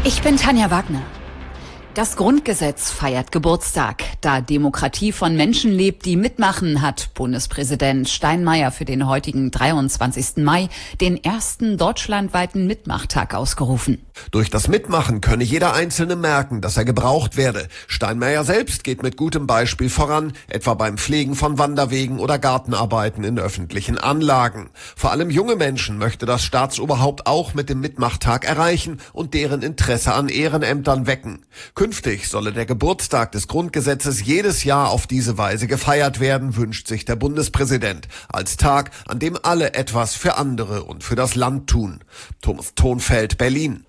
Ich bin Tanja Wagner. Das Grundgesetz feiert Geburtstag. Da Demokratie von Menschen lebt, die mitmachen, hat Bundespräsident Steinmeier für den heutigen 23. Mai den ersten deutschlandweiten Mitmachtag ausgerufen. Durch das Mitmachen könne jeder Einzelne merken, dass er gebraucht werde. Steinmeier selbst geht mit gutem Beispiel voran, etwa beim Pflegen von Wanderwegen oder Gartenarbeiten in öffentlichen Anlagen. Vor allem junge Menschen möchte das Staatsoberhaupt auch mit dem Mitmachtag erreichen und deren Interesse an Ehrenämtern wecken. Künftig solle der Geburtstag des Grundgesetzes jedes Jahr auf diese Weise gefeiert werden, wünscht sich der Bundespräsident. Als Tag, an dem alle etwas für andere und für das Land tun. Thomas Thonfeld, Berlin.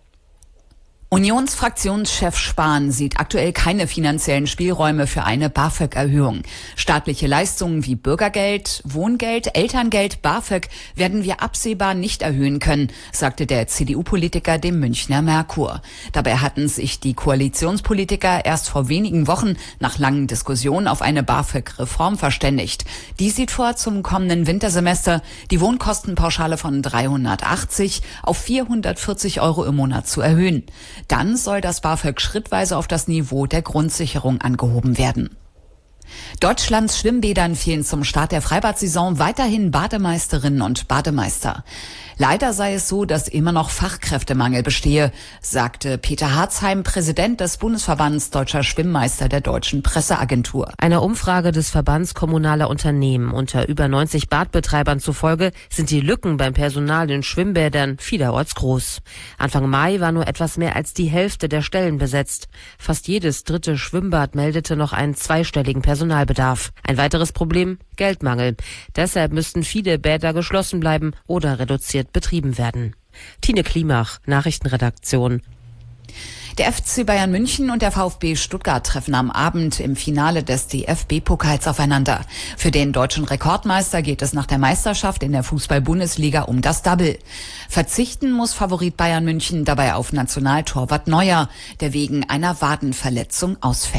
Unionsfraktionschef Spahn sieht aktuell keine finanziellen Spielräume für eine BAföG-Erhöhung. Staatliche Leistungen wie Bürgergeld, Wohngeld, Elterngeld, BAföG werden wir absehbar nicht erhöhen können, sagte der CDU-Politiker dem Münchner Merkur. Dabei hatten sich die Koalitionspolitiker erst vor wenigen Wochen nach langen Diskussionen auf eine BAföG-Reform verständigt. Die sieht vor, zum kommenden Wintersemester die Wohnkostenpauschale von 380 auf 440 € im Monat zu erhöhen. Dann soll das BAföG schrittweise auf das Niveau der Grundsicherung angehoben werden. Deutschlands Schwimmbädern fehlen zum Start der Freibad-Saison weiterhin Bademeisterinnen und Bademeister. Leider sei es so, dass immer noch Fachkräftemangel bestehe, sagte Peter Harzheim, Präsident des Bundesverbands Deutscher Schwimmmeister der Deutschen Presseagentur. Einer Umfrage des Verbands kommunaler Unternehmen unter über 90 Badbetreibern zufolge sind die Lücken beim Personal in Schwimmbädern vielerorts groß. Anfang Mai war nur etwas mehr als die Hälfte der Stellen besetzt. Fast jedes dritte Schwimmbad meldete noch einen zweistelligen Personalbedarf. Ein weiteres Problem: Geldmangel. Deshalb müssten viele Bäder geschlossen bleiben oder reduziert betrieben werden. Tine Klimach, Nachrichtenredaktion. Der FC Bayern München und der VfB Stuttgart treffen am Abend im Finale des DFB-Pokals aufeinander. Für den deutschen Rekordmeister geht es nach der Meisterschaft in der Fußball-Bundesliga um das Double. Verzichten muss Favorit Bayern München dabei auf Nationaltorwart Neuer, der wegen einer Wadenverletzung ausfällt.